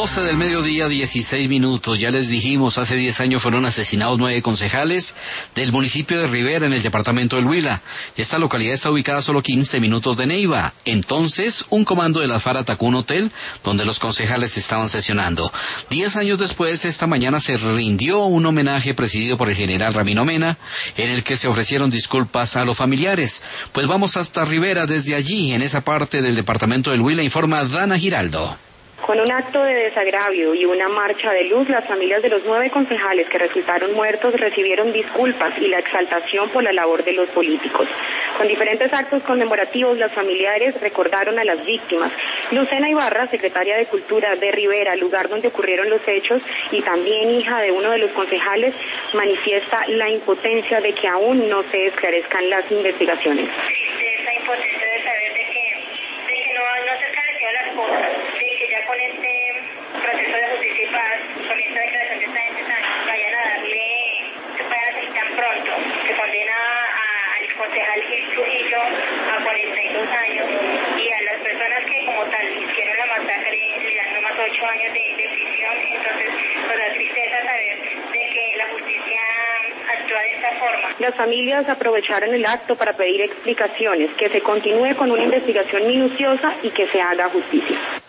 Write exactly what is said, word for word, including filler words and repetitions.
doce del mediodía, dieciséis minutos. Ya les dijimos, hace diez años fueron asesinados nueve concejales del municipio de Rivera, en el departamento del Huila. Esta localidad está ubicada a solo quince minutos de Neiva. Entonces, un comando de la FARC atacó un hotel donde los concejales estaban sesionando. Diez años después, esta mañana se rindió un homenaje presidido por el general Ramiro Mena, en el que se ofrecieron disculpas a los familiares. Pues vamos hasta Rivera. Desde allí, en esa parte del departamento del Huila, informa Dana Giraldo. Con un acto de desagravio y una marcha de luz, las familias de los nueve concejales que resultaron muertos recibieron disculpas y la exaltación por la labor de los políticos. Con diferentes actos conmemorativos, las familiares recordaron a las víctimas. Lucena Ibarra, secretaria de Cultura de Rivera, lugar donde ocurrieron los hechos, y también hija de uno de los concejales, manifiesta la impotencia de que aún no se esclarezcan las investigaciones. Esa impotencia de saber de que, de que no, no se esclarecieron las cosas, de que ya con este proceso de justicia y paz, con esta declaración de esta gente tan, vayan a darle, se vayan a seguir tan pronto, que condena a, al concejal Gil Trujillo a cuarenta y dos años, y a las personas que como tal hicieron la masacre le dan nomás ocho años de, de prisión. Entonces nos da tristeza saber de que la justicia actúa de esta forma. Las familias aprovecharon el acto para pedir explicaciones, que se continúe con una investigación minuciosa y que se haga justicia.